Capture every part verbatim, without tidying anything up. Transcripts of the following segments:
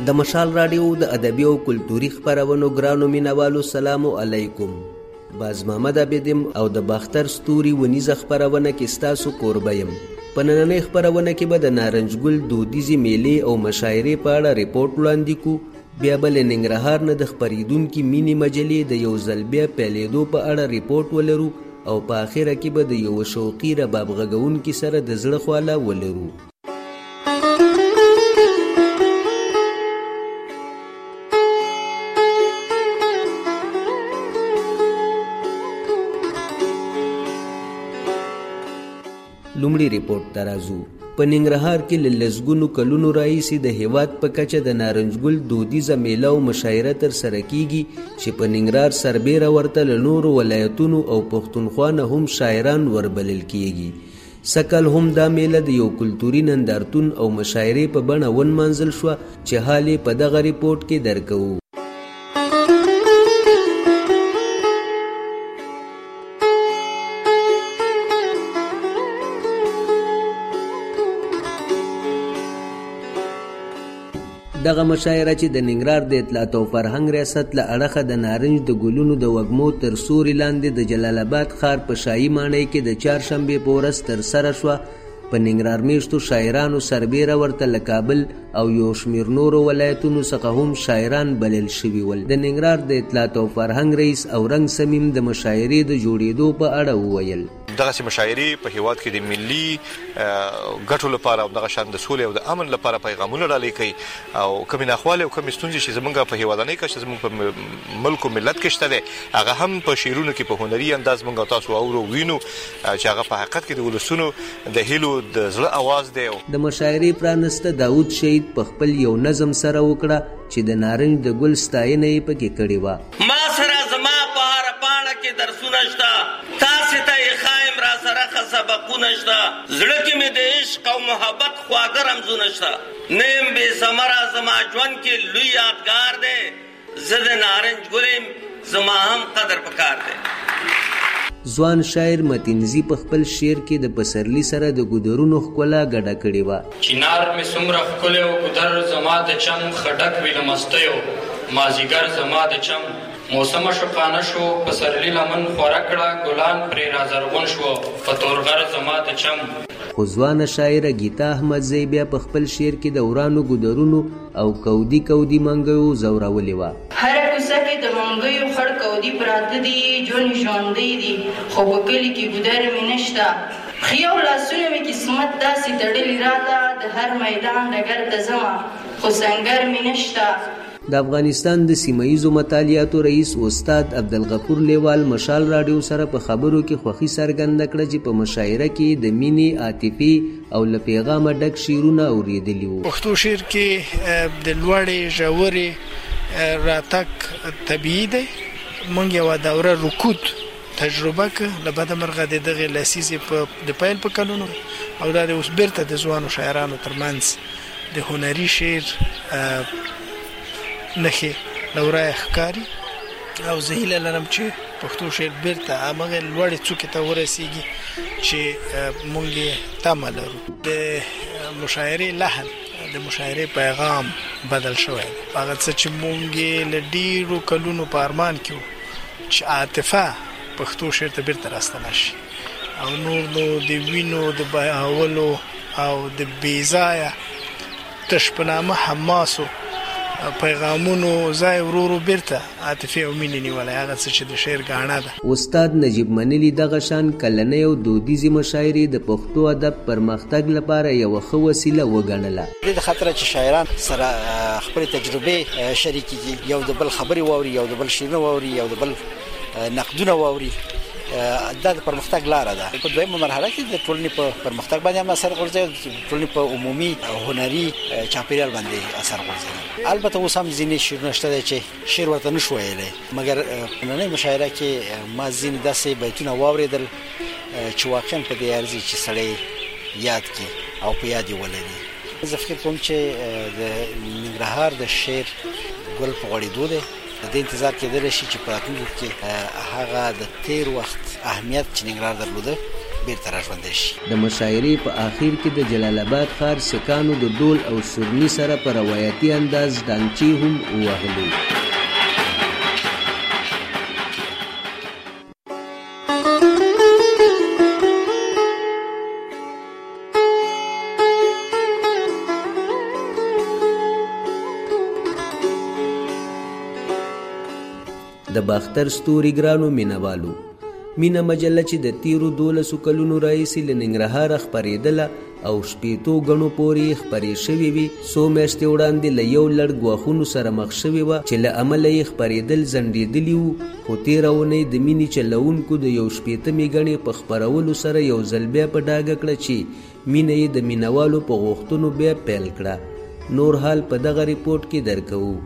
د مشال راډیو د ادبي او کلتوري خپرونو ګرانو مینوالو سلام علیکم. باز محمد عبدم او د باختر ستوري ونیزه خپرونه کې ستاسو کوربه یم. په نننۍ خپرونه کې به د نارنج ګل دودیزې میلې او مشاعرې په اړه ریپورټ وړاندې کو، بیا به له ننګرهار نه د خپریدونکي مینې مجلې د یو ځل بیا پیلېدو په اړه ریپورټ ولرو او په اخره کې به د یو شوقي رباب غږونکي سره د زړه خواله ولرو. لومړی ریپورټ ته راځو. په ننګرهار کې له لسګونو کلونو راهیسې د هیواد په کچه د نارنج ګل دودیزه میله او مشاعره ترسره کیږي چې په ننګرهار سربیره ورته له نورو ولایتونو او پښتونخوا نه هم شاعران وربلل کیږي. سکل هم دا میله د یو کلتوري نندارتون او مشاعرې په بڼه ونمانځل شوه چې حال یې په دغه ریپورټ کې درکوو. دغه مشاعره چې د ننګرهار د اطلاعات او فرهنګ ریاست له اړخه د نارنج د ګلونو د وږمو تر سوري لاندې د جلال آباد ښار په شاهي ماڼۍ کې د چهارشنبې په ورځ ترسره شوه. په ننګرهار میشتو شاعرانو سربیره ورته له کابل او یو شمېر نورو ولایتونو څخه هم شاعران بلل شوي ول. د ننګرهار د اطلاعات او فرهنګ رئیس اورنګ سمیم د مشاعرې د جوړېدو په اړه وویل. دغسې مشاعرې په هیواد کې د ملي ګټو لپاره او دغه شان د سولې او د امن لپاره پیغامونه ډالۍ کوي او کومې ناخوالې او کومې ستونزې چې زموږ په هیوادنۍ کچه زموږ په ملک او ملت کې شته دی هغه هم په شعرونو کې په هنري انداز موږ او تاسو اورو وینو چې هغه په حقیقت کې د ولسونو د هیلو د زړه اواز دی. د مشاعرې پرانسته داود شهید په خپل یو نظم سره وکړه چې د نارنج د ګل ستاینه یې پکې کړې وه. ما سره زما په هره پاڼه کې درسونه شته، تاسې ته یې ښایم را سره ښه سبقونه شته، زړه کې مې د عشق او محبت خواږه رمزونه شته، نه یم بې ثمره زما ژوند کې لوی یادګار دی، زه د نارنج ګل یم زما هم قدر پکار دی. ځوان شاعر متینزي په خپل شعر کې د پسرلي سره د ګودرونو ښکلا ګډه کړې وه. چنار مې څومره ښکلی و ګودر زما د چم خټک وي له مستیو، مازیګر زما د چم موسم شقانه شو، پسرلي لمن خوره کړه ګلان پرې رازرغون شو، په تورغر زما د چم. خو ځوانه شاعره ګیتا احمدزی بیا په خپل شعر کې د ورانو ګودرونو او کودي کودي منګیو زورولې وه. هره کوڅه کې د منګیو خړ کودي پراته دي، ژوند ژوندی دي خو په کلي کې ګودر مې نشته، پښې او لاسونه مې قسمت داسې تړلي راته، د هر میدان ډګر ته ځمه خو سنګر مې نشته. د افغانستان د سیمهیزو مطالعاتو رئیس استاد عبدالغفور لیوال مشال راډیو سره په خبرو کې خوښي څرګنده کړه چې په مشاعره کې د مینې، عاطفې او له پیغامه ډک شعرونه اورېدلي وو. پښتو شعر کې د لوړې ژورې راتګ طبیعي دی. موږ یوه دوره رکود تجربه کړه له بده مرغه د دغې لسیزې د پیل په کلونو او دا د اوس بیرته د ځوانو شاعرانو ترمنځ د هنري شعر نښې له ورایه ښکاري او زه هیله لرم چې پښتو شعر بیرته همغې لوړې څوکې ته ورسیږي چې موږ یې تمه لرو. د مشاعرې لحن، د مشاعرې پیغام بدل شوی دی. هغه څه چې موږ یې له ډېرو کلونو په ارمان کې وو چې عاطفه پښتو شعر ته بیرته راستنه شي او نور نو د وینو د بهولو او د بېځایه تش په نامه حماسو پیغامونو ځای ورو ورو بیرته عاطفې او مینې نیولی، هغه څه چې د شعر ګاڼه ده. استاد نجیب منلي دغه شان کلنۍ او دودیزې مشاعرې د پښتو ادب پرمختګ لپاره یوه ښه وسیله وګڼله. د خاطره چې شاعران سره خپلې تجربې شریکې دي، یو د بل خبرې واوري، یو د بل شعرونه واوري، یو د بل نقدونه واوري، دا د پرمختګ لاره ده. په دویمه مرحله کې د ټولنې په پرمختګ باندې هم اثر غورځوي او د ټولنې په عمومي هنري چاپیریال باندې اثر غورځوي. البته اوس هم ځینې شعرونه شته دی چې شعر ورته نه شو ویلی، مګر نننۍ مشاعره کې ما ځینې داسې بیتونه واورېدل چې واقعا په دې ارزي چې سړی یاد کړي او په یاد یې ولري. زه فکر کوم چې د ننګرهار د شعر ګل په غوړېدو دی. د دې انتظار کېدلی شي چې په راتلونکي کې هغه د تیر وخت اهمیت چې ننګرهار درلوده بیرته راژوندی شي. د مشاعرې په آخر کې د جلال آباد ښار سکانو د ډول او سورني سره په روایتي انداز ډانچې هم ووهلې. د باختر ستوري ګرانو مینوالو، مینا مجله چې د تیرو دولسو کلونو راهیسې له ننګرهاره خپرېدله او شپېتو ګڼو پورې خپرې شوې وي، څو میاشتې وړاندې له یو لړ ګواښونو سره مخ شوې وه چې له امله یې خپرېدل ځنډېدلي وو. خو تېره اونۍ د مینې چلوونکو د یو شپېتمې ګڼې په خپرولو سره یو ځل بیا په ډاګه کړه چې مینه یې د مینوالو په غوښتنو بیا پیل کړه. نور حال په دغه ریپورټ کې درکوو.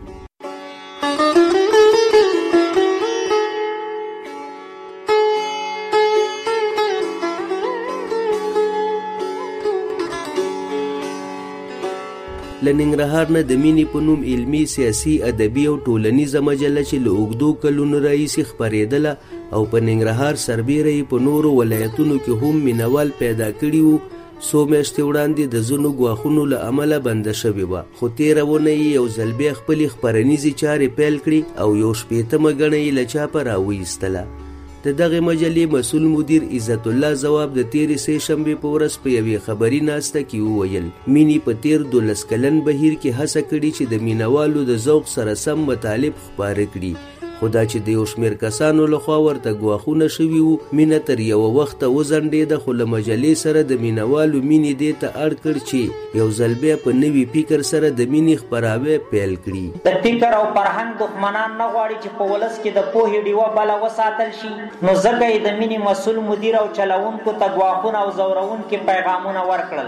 له ننګرهار نه د مینې په نوم علمي، سیاسي، ادبي او ټولنیزه مجله چې له اوږدو کلونو راهیسې خپرېدله او په ننګرهار سربیره یې په نورو ولایتونو کې هم مینوال پیدا کړي وو، څو میاشتې وړاندې د ځینو ګواښونو له امله بنده شوې وه. خو تېره اونۍ یې یو ځل بیا خپلې خپرنیزې چارې پیل کړي او یو شپېتمه ګڼه یې له چاپه راویستله. د دغې مجلې مسؤل مدیر عزت الله ځواب د تېرې سې شنبې په ورځ په یوې خبري ناسته کې وویل مینې په تېر دولس کلن بهیر کې هڅه کړې چې د مینوالو د ذوق سره سم مطالب خپاره کړي، خو دا چې د یو شمېر کسانو لخوا ورته ګواښونه شوي وو، مینه تر یوه وخته وځنډېده، خو له مجلې سره د مینوالو مینې دې ته اړ کړ چې یو ځل بیا په نوي فکر سره د مینې خپراوی پیل کړي. د فکر او فرهنګ دښمنان نه غواړي چې په ولس کې د پوهې ډیوه بله وساتل شي، نو ځکه یې د مینې مسؤل مدیر او چلوونکو ته ګواښونه او ځورونکي پیغامونه ورکړل.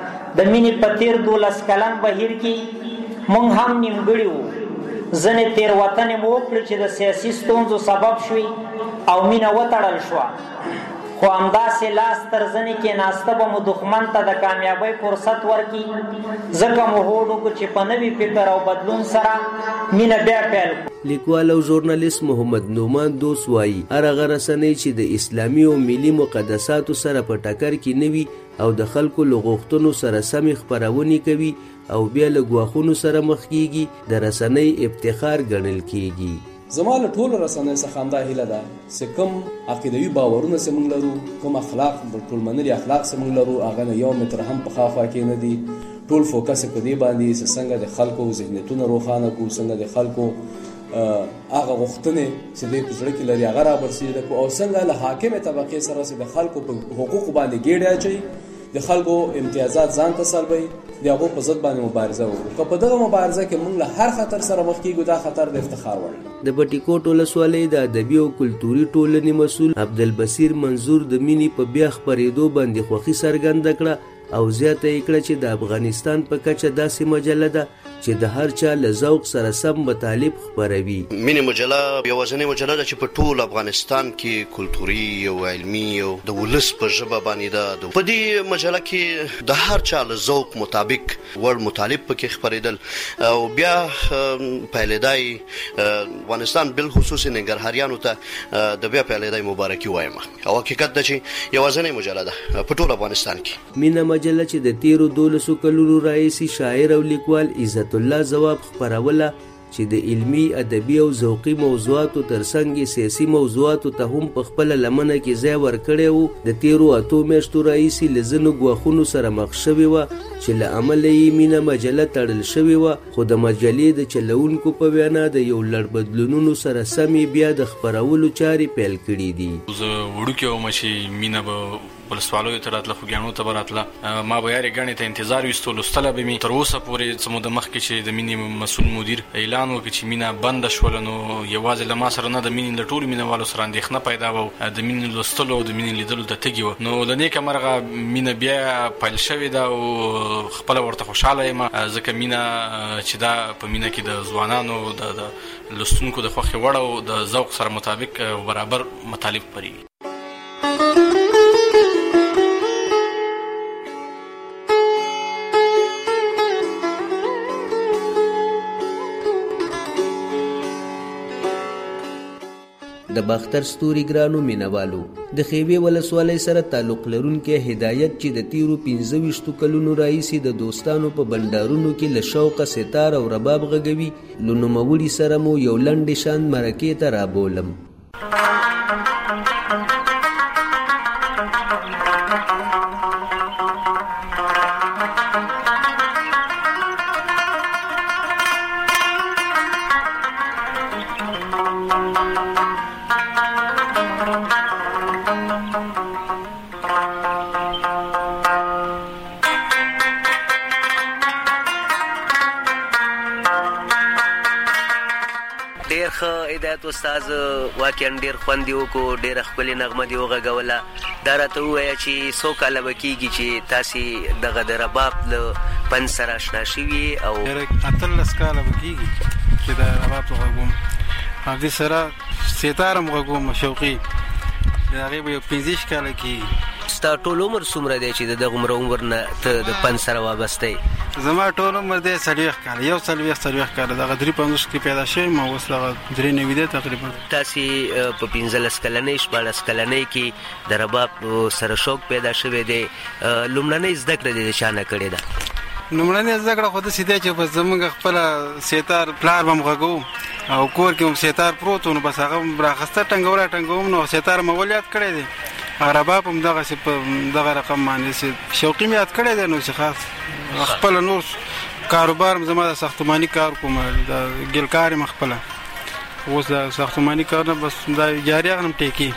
د مینې په تېر دولس کلن بهیر کې موږ هم نیمګړي وو، ځنې تېروتنې مو وکړې چې د سیاسي ستونزو سبب شوي او مینه وتړل شوه، خو همداسې لاس تر زنې کېناسته به مو دښمن ته د کامیابۍ فرصت ورکړي، ځکه مو هوډ وکړو چې په نوي فکر او بدلون سره مینه بیا پیل کړو. لیکوال او ژورنالیست محمد نعمان دوست وایي هر هغه رسنۍ چې د اسلامي او ملي مقدساتو سره په ټکر کې نه وي او د خلکو له غوښتنو سره سمې خپرونې کوي او بیا له ګواښونو سره مخ کیږي، د رسنۍ افتخار ګڼل کیږي. زما له ټولو رسنیو څخه همدا هیله ده چې کوم عقیدوي باورونه چې موږ لرو، کوم اخلاق ټولمنلي اخلاق چې موږ لرو، هغه نه یو متر هم په خوا خوا کې نه دي. ټول فوکس په دې باندې چې څنګه د خلکو ذهنیتونه روښانه کړو، څنګه د خلکو هغه غوښتنې چې دوی په زړه کې لري هغه رابرسېره کړو، او څنګه له حاکمې طبقې سره چې د خلکو په حقوقو باندې ګېډې اچوي، د خلکو امتیازات ځان ته سلبوي، د هغو په ضد باندې مبارزه وکړو. که په دغه مبارزه کې موږ له هر خطر سره مخ کېږو، دا خطر د افتخار وړ دی. د بټي کوټ ولسوالۍ د ادبي او کلتوري ټولنې مسؤل عبدالبصیر منظور د مینې په بیا خپرېدو باندې خوښي څرګنده کړه او زیاته یې کړه چې د افغانستان په کچه داسې مجله ده چې د هر چا له ذوق سره سم مطالب خپروي. مینې مجله یوازینۍ مجله ده چې په ټول افغانستان کې کلتوري او علمي او د ولس په ژبه باندې ده. په دې مجله کې د هر چا له ذوق مطابق وړ مطالب پکې خپرېدل او بیا پیلېدای افغانستان بالخصوص ننګرهاریانو ته د بیا پیلېدای مبارکي وایم او حقیقت ده چې یوازینۍ مجله ده په ټول افغانستان کې. مینه مجله چې د تیرو دولسو کلونو راهیسې شاعر او لیکوال عزت الله ځواب خپروله چې د علمي، ادبي او ذوقي موضوعاتو ترڅنګ سیاسي موضوعاتو ته هم په خپله لمنه کې ځای ورکړی وو، د تیرو اتو میاشتو راهیسې له ځینو ګواښونو سره مخ شوې وه چې له امله یې مینه مجله تړل شوې وه، خو د مجلې د چلوونکو په وینا د یو لړ بدلونونو سره سمې بیا د خپرولو چارې پیل کړي دي. زه وړوکی وم چې مینه به ولسوالیو ته راتله، خوږیاڼو ته به راتله، ما به یارې ګڼې ته انتظار ویستو، لوستله به مې تر اوسه پورې څه موده مخکې چې د مینې مسؤل مدیر اعلان وکړي چې مینه بنده شوله، نو یوازې له ما سره نه، د مینې له ټولو مینهوالو سره اندېښنه پیدا وه، د مینې لوستلو او د مینې لیدلو ته تږي وه. نو له نیکه مرغه مینه بیا پیل شوې ده او خپله ورته خوشحاله یم، ځکه مینه چې دا په مینه کې د ځوانانو د لوستونکو د خوښې وړ او د ذوق سره مطابق برابر مطالب خپرېږي. د باختر ستوري ګرانو مینوالو د خیوې ولسوالۍ سره تعلق لرونکی هدایت چې د تیرو پنځه ویشتو کلونو راهیسې د دوستانو په بنډارونو کې له شوقه ستار او رباب غږوي، له نوموړي سره مو یو لنډې شان مرکې ته رابولم. ډېر ښه هدایت استاد، واقعا ډېر خوند یې وکړو، ډېره ښکلې نغمه دې وغږوله. دا راته ووایه چې څو کاله به کېږي چې تاسې دغه د رباب له فن سره اشنا شوي؟ او اتلس کاله به کېږي چې د رباب غږوم. همدې سره ستار هم غږوم شوقي، د هغې به یو پنځه کاله کېږي. ستا ټول عمر څومره دی چې د دغه عمر عمر نه ته د فن سره وابسته یې؟ زما ټول عمر دی څلوېښت کاله، یو څلوېښت څلوېښت کاله. دغه درې پنځوس کې پیدا شویم او اوس دغه درې نوي دی تقریبا. تاسې په پنځلس کلنۍ شپاړس کلنۍ کې د رباب سره شوق پیدا شوی دی. لومړنۍ زده کړه دې د چا نه کړې ده؟ لومړنۍ زده کړه خو داسې دی چې بس زموږ خپله ستار پلار به م غږوو او کور کې هم ستار پروت و، نو بس هغه راخسته ټنګوره ټنګوم، نو ستار مې ول یاد کړی دی. رباب هم دغسې په دغه رقم باندې چې شوقي مې یاد کړی دی. نو چې خاص خپله نور کاروبار هم زما د ساختماني کار کوم، د ګل کار یم خپله. اوس د ساختماني کار نه بس دا جاري هغه هم ټیکي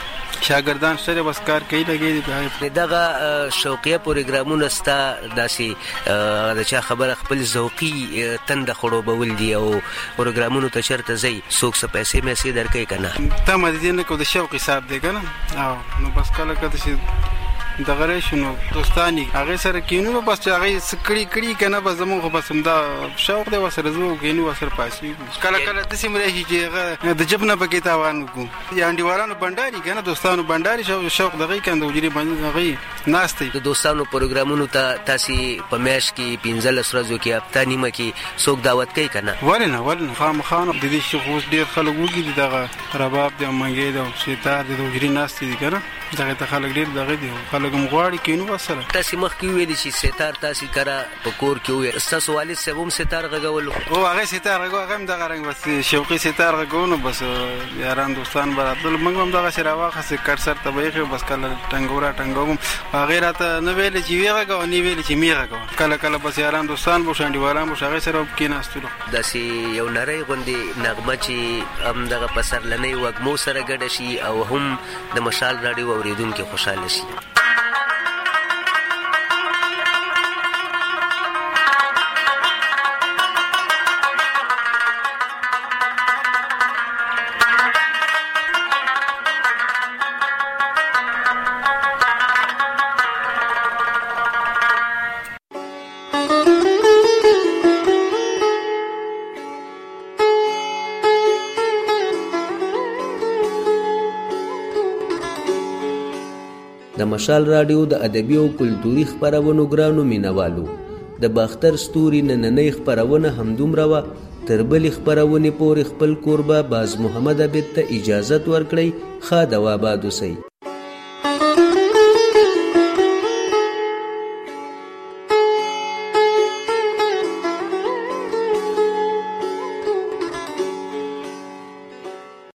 شاګردان شته بس کار کوي لګي دي. دغه شوقیه پروګرامونه ستا داسې د چا خبره خپل ذوقي تنده خړوبول دي او پروګرامونو ته چېرته ځئ څوک څه پیسې میسې درکوي که نه؟ تمه د دې نه کوو، د شوق حساب دی که نه. او نو بس کله که داسې دغه راشي نو دوستان یې هغې سره کینو، نو بس چې هغې څه کړي کړي که نه، بس زمونږ خو بس همدا شوق دی ورسره ځو کینو ورسره پاسېږو. کله کله داسې م راشي چې هغه د جب نه پکې تاوان وکړو. یا انډیوالانو بنډاري که نه، دوستانو بنډاري شوق دغې که نه د حجرې باندې هغې ناست دی. د دوستانو پروګرامونو ته تاسې په میاشت کې پنځلس ورځو کې هفته نیمه کې څوک دعوت کوي که نه؟ ولې نه ولې نه خامخا د دې شیخ اوس ډېر خلک وږي دي، دغه رباب دی او منګی دی او ستار دی د حجرې ناستې دي که نه، دغې ته خلک ډېر دغه دي، خلک هم غواړي کینو ورسره. تاسې مخکې وویلې چې ستار تاسې کره په کور کې وویل، ستاسو والد صاحب هم ستار غږولو؟ هو هغې ستار غږو، هغه هم دغه رنګ بس شوقي ستار غږو. نو بس یاران دوستان به راتلل، موږ هم دغسې راواخېستې کټ سر ته به یې بس کله ټنګوره ټنګوم. هغې راته نه ویلې چې ویې غږوه، نه ویلې چې مې غږوه. کله کله بس یاران دوستان به شو انډیوالان به شو هغې سره به کېناستلو. داسې یو نری غوندې نغمه چې هم دغه پسرلنۍ وږمو سره ګډه شي او هم د مشال راډیو اورېدونکي خوشحاله شي. د مشال راډیو د ادبي او کلتوري خپرونو ګرانو مینوالو، د باختر ستوري نننۍ خپرونه همدومره وه. تر بلې خپرونې پورې خپل کوربه باز محمد عبید ته اجازت ورکړئ. ښه د واباد اوسئ.